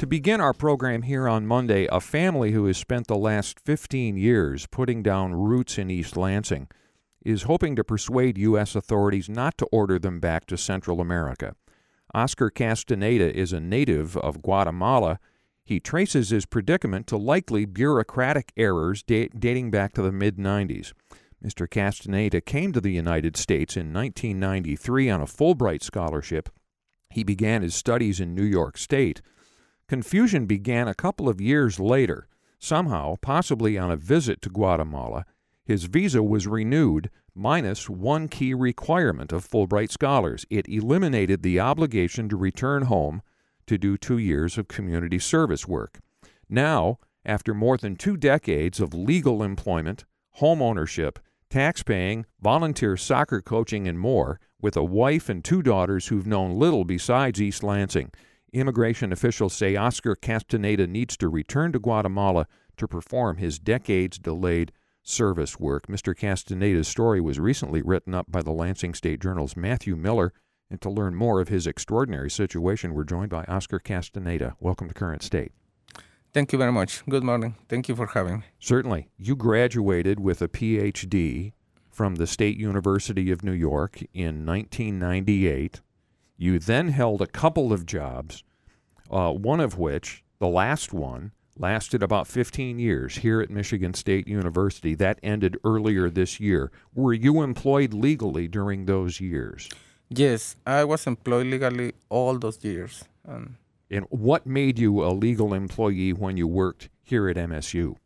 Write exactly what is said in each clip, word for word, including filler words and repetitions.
To begin our program here on Monday, a family who has spent the last fifteen years putting down roots in East Lansing is hoping to persuade U S authorities not to order them back to Central America. Oscar Castaneda is a native of Guatemala. He traces his predicament to likely bureaucratic errors da- dating back to the mid nineties. Mister Castaneda came to the United States in nineteen ninety-three on a Fulbright scholarship. He began his studies in New York State. Confusion began a couple of years later. Somehow, possibly on a visit to Guatemala, his visa was renewed, minus one key requirement of Fulbright scholars. It eliminated the obligation to return home to do two years of community service work. Now, after more than two decades of legal employment, home ownership, tax-paying, volunteer soccer coaching, and more, with a wife and two daughters who've known little besides East Lansing, immigration officials say Oscar Castaneda needs to return to Guatemala to perform his decades-delayed service work. Mister Castaneda's story was recently written up by the Lansing State Journal's Matthew Miller, and to learn more of his extraordinary situation, we're joined by Oscar Castaneda. Welcome to Current State. Thank you very much. Good morning. Thank you for having me. Certainly. You graduated with a P H D from the State University of New York in nineteen ninety-eight. You then held a couple of jobs, uh, one of which, the last one, lasted about fifteen years here at Michigan State University. That ended earlier this year. Were you employed legally during those years? Yes, I was employed legally all those years. Um, and what made you a legal employee when you worked here at M S U?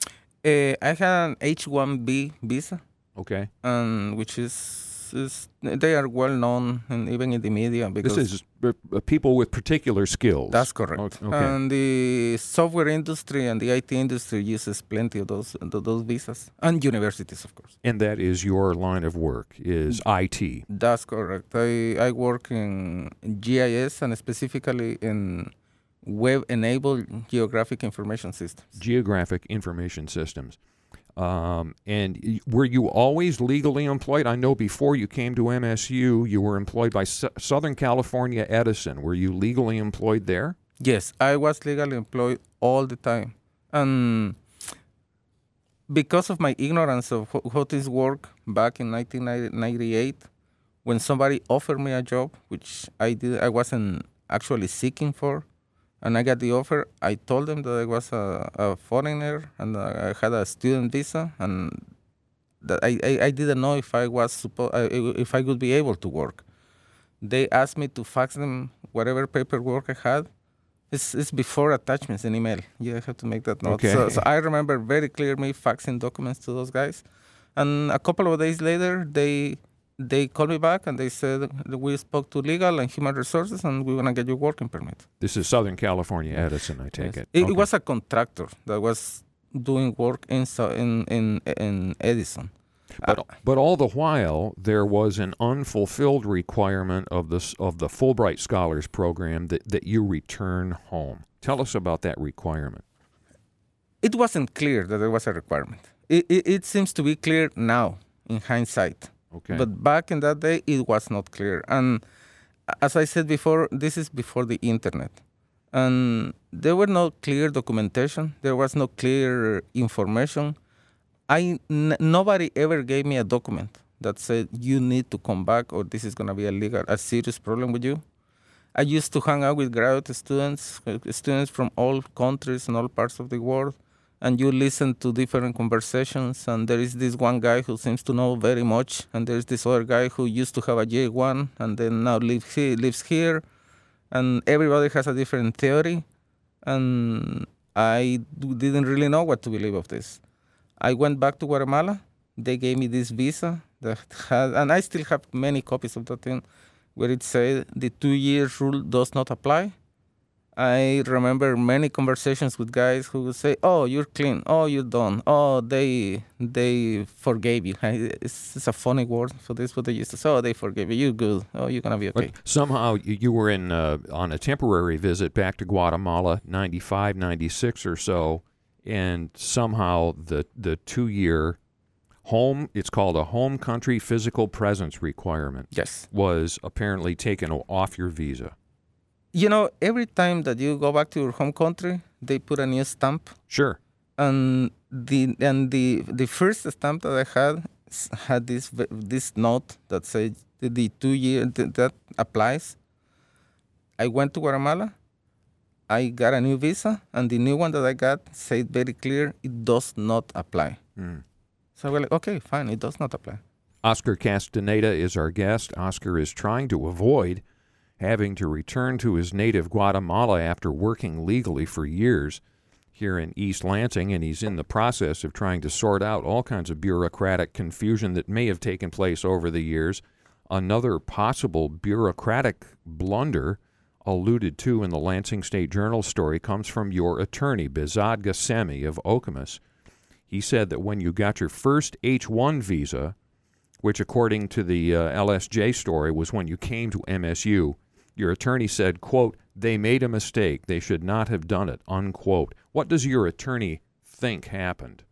Uh, I had an H one B visa. Okay. Um, which is, is, they are well known and even in the media. Because this is uh, people with particular skills. That's correct. Okay. And the software industry and the I T industry uses plenty of those those visas, and universities, of course. And that is your line of work, is I T. That's correct. I, I work in G I S and specifically in web-enabled geographic information systems. Geographic information systems. Um, and were you always legally employed? I know before you came to M S U, you were employed by S- Southern California Edison. Were you legally employed there? Yes, I was legally employed all the time. And because of my ignorance of how this worked back in nineteen ninety-eight, when somebody offered me a job, which I did, I wasn't actually seeking for, and I got the offer, I told them that I was a, a foreigner and I had a student visa, and that I, I, I didn't know if I was suppo- if I would be able to work. They asked me to fax them whatever paperwork I had. It's, it's before attachments in email. You have to make that note. Okay. So, so I remember very clear me faxing documents to those guys. And a couple of days later, they they called me back and they said, we spoke to legal and human resources and we want to get you working permit. This is Southern California Edison, I take yes. it. It, okay. it was a contractor that was doing work in in in, in Edison. But, uh, but all the while, there was an unfulfilled requirement of the, of the Fulbright Scholars Program that, that you return home. Tell us about that requirement. It wasn't clear that there was a requirement. It, it, it seems to be clear now, in hindsight. Okay. But back in that day, it was not clear. And as I said before, this is before the internet. And there were no clear documentation. There was no clear information. I, n- nobody ever gave me a document that said, you need to come back or this is going to be a legal, a serious problem with you. I used to hang out with graduate students, students from all countries and all parts of the world. And you listen to different conversations, and there is this one guy who seems to know very much, and there's this other guy who used to have a J one and then now live he, lives here, and everybody has a different theory, and I didn't really know what to believe of this. I went back to Guatemala. They gave me this visa that had, and I still have many copies of that thing, where it said the two-year rule does not apply. I remember many conversations with guys who would say, "Oh, you're clean. Oh, you're done. Oh, they they forgave you." It's, it's a funny word for this, but they used to say, "Oh, they forgave you. You're good. Oh, you're gonna be okay." But somehow you were in uh, on a temporary visit back to Guatemala, ninety-five, ninety-six or so, and somehow the the two-year home, it's called a home country physical presence requirement, yes, was apparently taken off your visa. You know, every time that you go back to your home country, they put a new stamp. Sure. And the and the the first stamp that I had s- had this v- this note that said the, the two year th- that applies. I went to Guatemala. I got a new visa, and the new one that I got said very clear it does not apply. Mm. So we're like, okay, fine, it does not apply. Oscar Castaneda is our guest. Oscar is trying to avoid having to return to his native Guatemala after working legally for years here in East Lansing, and he's in the process of trying to sort out all kinds of bureaucratic confusion that may have taken place over the years. Another possible bureaucratic blunder alluded to in the Lansing State Journal story comes from your attorney, Bezad Gassemi of Okemos. He said that when you got your first H one visa, which according to the uh, L S J story was when you came to M S U, your attorney said, quote, they made a mistake. They should not have done it, unquote. What does your attorney think happened?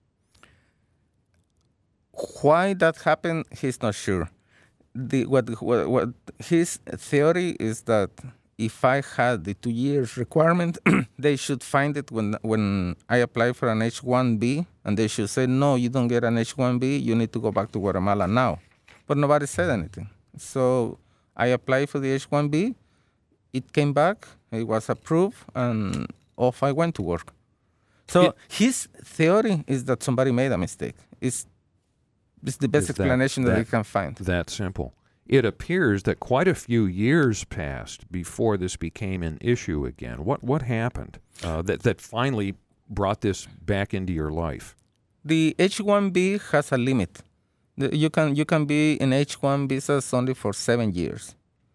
Why that happened, he's not sure. The what, what what his theory is that if I had the two years requirement, they should find it when when I apply for an H one B, and they should say, no, you don't get an H one B, you need to go back to Guatemala now. But nobody said anything. So I applied for the H one B, it came back, it was approved, and off I went to work. So It- his theory is that somebody made a mistake. It's, it's the best Is that- explanation that, that- he can find. That simple. It appears that quite a few years passed before this became an issue again. What what happened uh, that, that finally brought this back into your life? The H one B has a limit. The- You can you can be in H one visas only for seven years.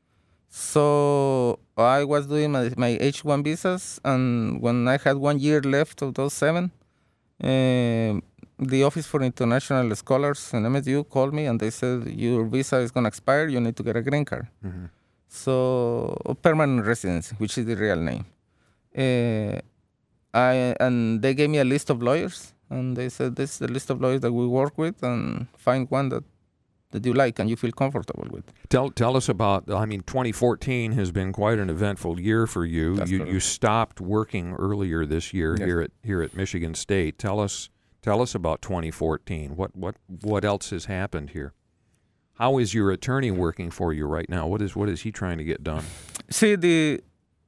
So I was doing my, my H one visas, and when I had one year left of those seven, um the Office for International Scholars in M S U called me and they said your visa is gonna expire. You need to get a green card. Mhm. So permanent residency, which is the real name. Uh, I and they gave me a list of lawyers, and they said this is the list of lawyers that we work with, and find one that, that you like and you feel comfortable with. Tell tell us about. I mean, twenty fourteen has been quite an eventful year for you. That's You correct. you stopped working earlier this year Yes. here at here at Michigan State. Tell us tell us about twenty fourteen. What what what else has happened here? How is your attorney working for you right now? What is what is he trying to get done? See the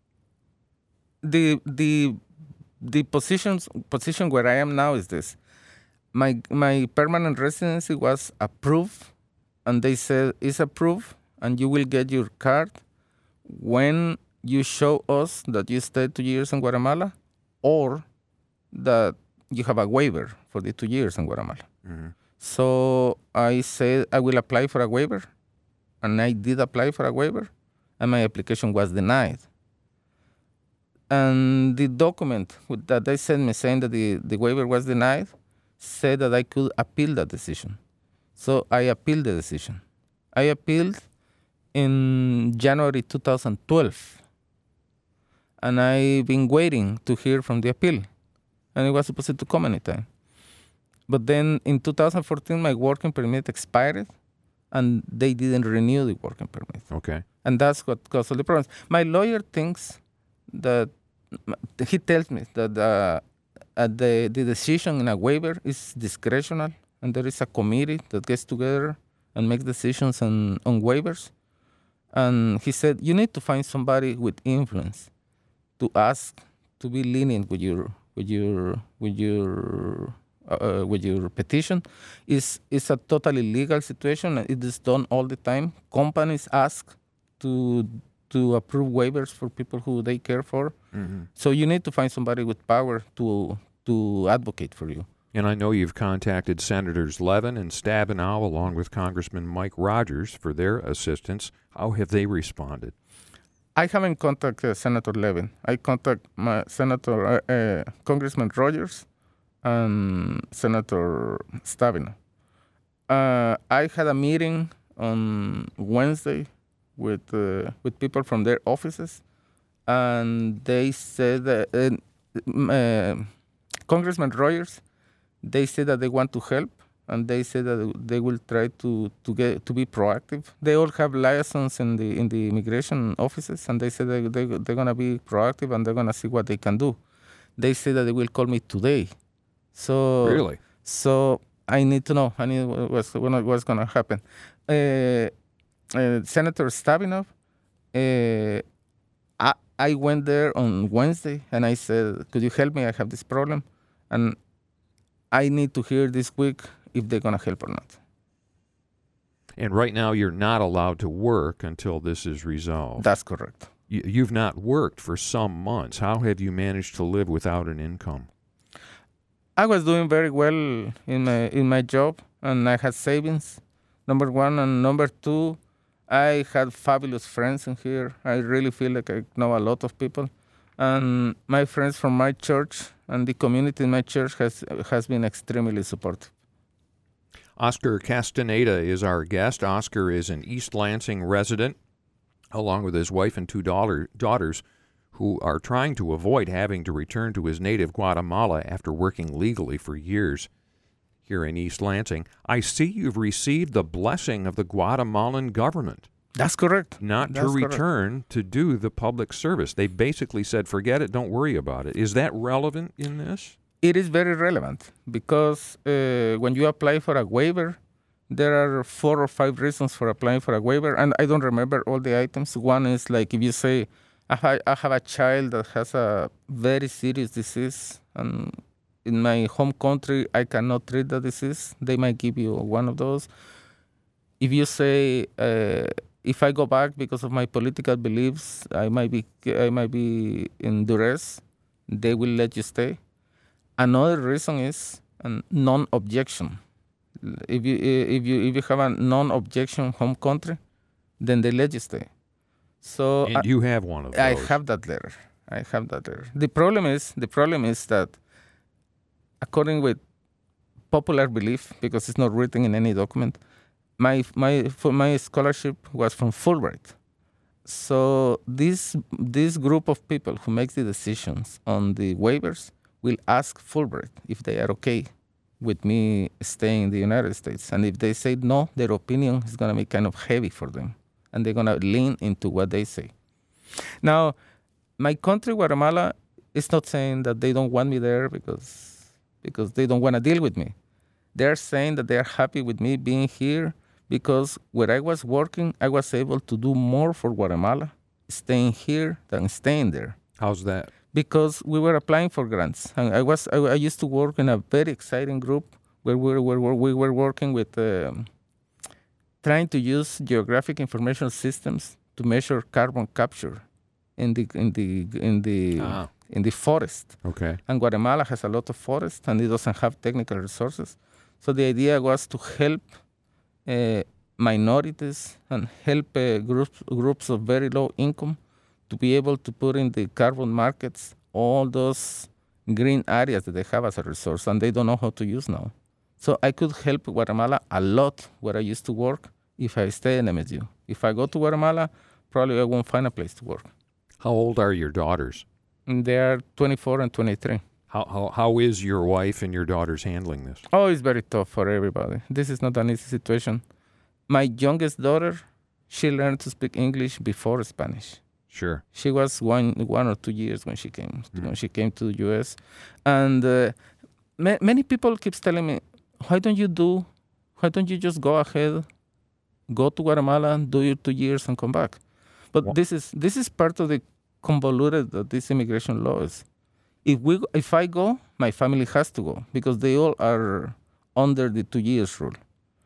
the the the positions position where I am now is this. My my permanent residency was approved, and they said it's approved, and you will get your card when you show us that you stayed two years in Guatemala, or that you have a waiver for the two years in Guatemala. Mhm. So I said I will apply for a waiver, and I did apply for a waiver, and my application was denied. And the document with- that they sent me saying that the, the waiver was denied said that I could appeal that decision. So I appealed the decision. I appealed in January two thousand twelve, and I've been waiting to hear from the appeal, and it was supposed to come anytime. But then in two thousand fourteen, my working permit expired, and they didn't renew the working permit. Okay. And that's what caused all the problems. My lawyer thinks that, he tells me that uh, uh, the, the decision in a waiver is discretional, and there is a committee that gets together and makes decisions on, on waivers. And he said, you need to find somebody with influence to ask to be lenient with your with your with your uh, with your petition. Is is a totally legal situation. It is done all the time. Companies ask to to approve waivers for people who they care for. Mm-hmm. So you need to find somebody with power to to advocate for you. And I know you've contacted Senators Levin and Stabenow along with Congressman Mike Rogers for their assistance. How have they responded? I haven't contacted Senator Levin. I contact my Senator uh, uh, Congressman Rogers and Senator Stabenow. Uh, I had a meeting on Wednesday with uh, with people from their offices, and they said that uh, uh, Congressman Rogers, they said that they want to help and they said that they will try to, to get to be proactive. They all have liaisons in the in the immigration offices, and they said they, they they're gonna be proactive and they're gonna see what they can do. They said that they will call me today. So Really? So I need to know. I need what's what's gonna happen. Uh, uh, Senator Stabenow. Uh, I I went there on Wednesday and I said, "Could you help me? I have this problem," and I need to hear this week if they're gonna help or not. And right now, you're not allowed to work until this is resolved. That's correct. You, you've not worked for some months. How have you managed to live without an income? I was doing very well in my in my job, and I had savings. Number one, and number two, I had fabulous friends in here. I really feel like I know a lot of people, and my friends from my church and the community in my church has has been extremely supportive. Oscar Castaneda is our guest. Oscar is an East Lansing resident, along with his wife and two daughter, daughters, who are trying to avoid having to return to his native Guatemala after working legally for years here in East Lansing. I see you've received the blessing of the Guatemalan government. That's correct. Not That's to correct. return to do the public service. They basically said, forget it, don't worry about it. Is that relevant in this? It is very relevant because uh, when you apply for a waiver, there are four or five reasons for applying for a waiver, and I don't remember all the items. One is like if you say, I, ha- I have a child that has a very serious disease, and in my home country, I cannot treat the disease, they might give you one of those. If you say, uh, if I go back because of my political beliefs, I might be I might be in duress, they will let you stay. Another reason is um, non-objection. If you if you if you have a non-objection home country, then they let you stay. So And I, you have one of those. I have that letter. I have that letter. The problem is the problem is that, according with popular belief, because it's not written in any document, my my for my scholarship was from Fulbright. So this this group of people who makes the decisions on the waivers will ask Fulbright if they are okay with me staying in the United States. And if they say no, their opinion is going to be kind of heavy for them. And they're going to lean into what they say. Now, my country, Guatemala, is not saying that they don't want me there because, because they don't want to deal with me. They're saying that they're happy with me being here because where I was working, I was able to do more for Guatemala staying here than staying there. How's that? Because we were applying for grants. And I was I, I used to work in a very exciting group where we were, where we were working with um, trying to use geographic information systems to measure carbon capture in the in the in the Ah. in the forest. Okay. And Guatemala has a lot of forest and it doesn't have technical resources. So the idea was to help uh, minorities and help uh, groups groups of very low income to be able to put in the carbon markets all those green areas that they have as a resource and they don't know how to use now. So I could help Guatemala a lot where I used to work if I stay in M S U. If I go to Guatemala, probably I won't find a place to work. How old are your daughters? And they are twenty-four and twenty-three. How, how how is your wife and your daughters handling this? Oh, it's very tough for everybody. This is not an easy situation. My youngest daughter, she learned to speak English before Spanish. Sure. She was one one or two years when she came mm. when she came to the U S, and uh, ma- many people keeps telling me, why don't you do, why don't you just go ahead, go to Guatemala and do your two years and come back? But What? this is this is part of the convoluted of this immigration laws. If we if I go, my family has to go because they all are under the two years rule.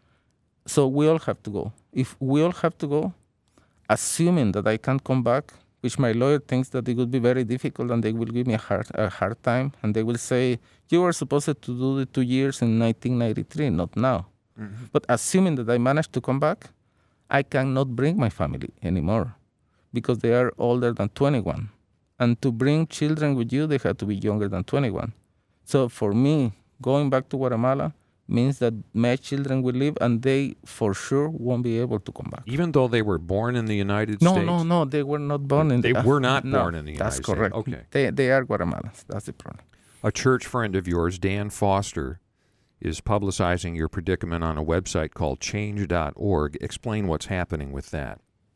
So we all have to go. If we all have to go, assuming that I can't come back, which my lawyer thinks that it would be very difficult and they will give me a hard, a hard time, and they will say, you were supposed to do the two years in nineteen ninety-three, not now. Mm-hmm. But assuming that I manage to come back, I cannot bring my family anymore because they are older than twenty-one. And to bring children with you, they have to be younger than twenty-one. So for me, going back to Guatemala means that my children will live and they for sure won't be able to come back. Even though they were born in the United no, States? No, no, no, they were not born they in the They were not no, born in the United that's States. That's correct. Okay. They, they are Guatemalans. That's the problem. A church friend of yours, Dan Foster, is publicizing your predicament on a website called change dot org. Explain what's happening with that.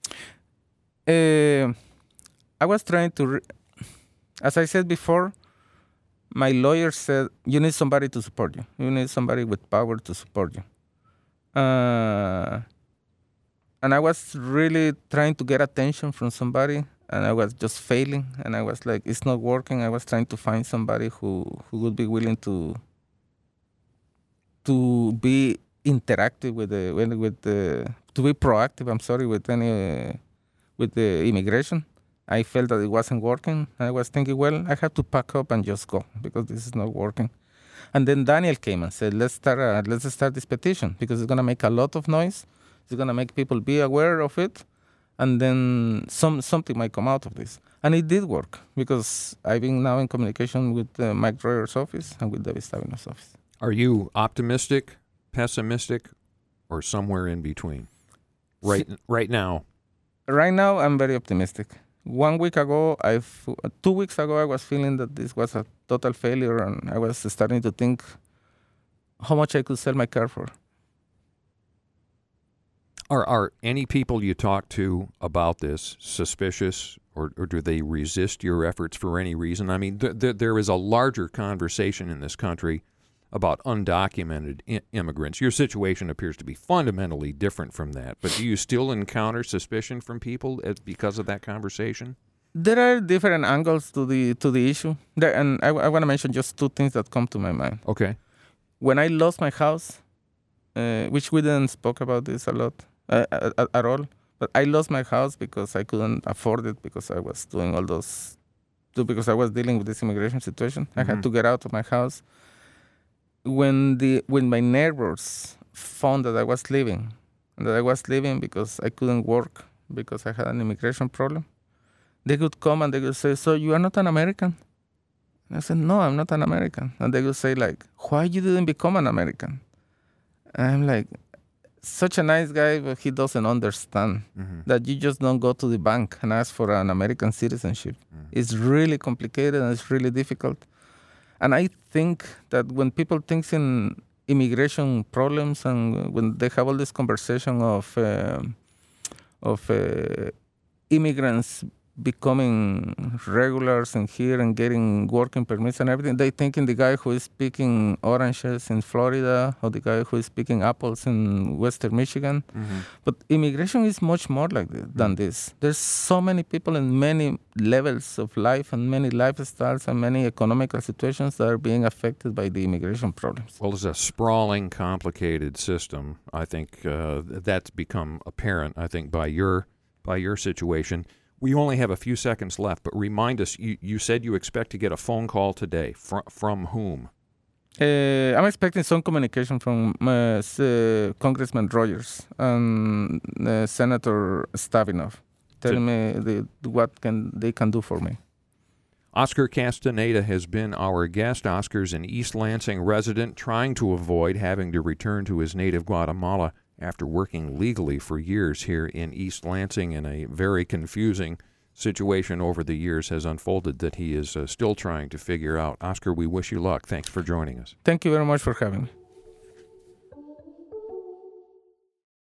Uh, I was trying to, re- as I said before, my lawyer said, you need somebody to support you. You need somebody with power to support you. Uh, and I was really trying to get attention from somebody, and I was just failing. And I was like, it's not working. I was trying to find somebody who, who would be willing to to be interactive with the with, with the to be proactive. I'm sorry, with any uh, with the immigration. I felt that it wasn't working. I was thinking, well, I have to pack up and just go because this is not working. And then Daniel came and said, let's start uh, let's start this petition because it's going to make a lot of noise. It's going to make people be aware of it. And then some something might come out of this. And it did work because I've been now in communication with uh, Mike Royer's office and with David Stabeno's office. Are you optimistic, pessimistic, or somewhere in between? Right, right now. Right now, I'm very optimistic. One week ago, I two weeks ago, I was feeling that this was a total failure, and I was starting to think how much I could sell my car for. Are are any people you talk to about this suspicious, or, or do they resist your efforts for any reason? I mean, th- th- there is a larger conversation in this country about undocumented I- immigrants. Your situation appears to be fundamentally different from that, but do you still encounter suspicion from people as, because of that conversation? There are different angles to the to the issue, there, and I, I want to mention just two things that come to my mind. Okay. When I lost my house, uh, which we didn't spoke about this a lot uh, at, at all, but I lost my house because I couldn't afford it because I was doing all those, because I was dealing with this immigration situation. Mm-hmm. I had to get out of my house. When the when my neighbors found that I was leaving, and that I was leaving because I couldn't work because I had an immigration problem, they would come and they would say, "So you are not an American?" And I said, "No, I'm not an American." And they would say, "Like, why you didn't become an American?" And I'm like, such a nice guy, but he doesn't understand mm-hmm. that you just don't go to the bank and ask for an American citizenship. Mm-hmm. It's really complicated and it's really difficult. And I think that when people think in immigration problems and when they have all this conversation of uh, of uh, immigrants becoming regulars in here and getting working permits and everything, they think in the guy who is picking oranges in Florida or the guy who is picking apples in Western Michigan. Mm-hmm. But immigration is much more like this, than this. There's so many people in many levels of life and many lifestyles and many economical situations that are being affected by the immigration problems. Well, it's a sprawling, complicated system. I think uh, that's become apparent, I think, by your by your situation. We only have a few seconds left, but remind us, you, you said you expect to get a phone call today. From, from whom? Uh, I'm expecting some communication from uh, uh, Congressman Rogers and uh, Senator Stabenow telling me the, what can they can do for me. Oscar Castaneda has been our guest. Oscar's an East Lansing resident trying to avoid having to return to his native Guatemala after working legally for years here in East Lansing, and a very confusing situation over the years has unfolded that he is uh, still trying to figure out. Oscar, we wish you luck. Thanks for joining us. Thank you very much for having me.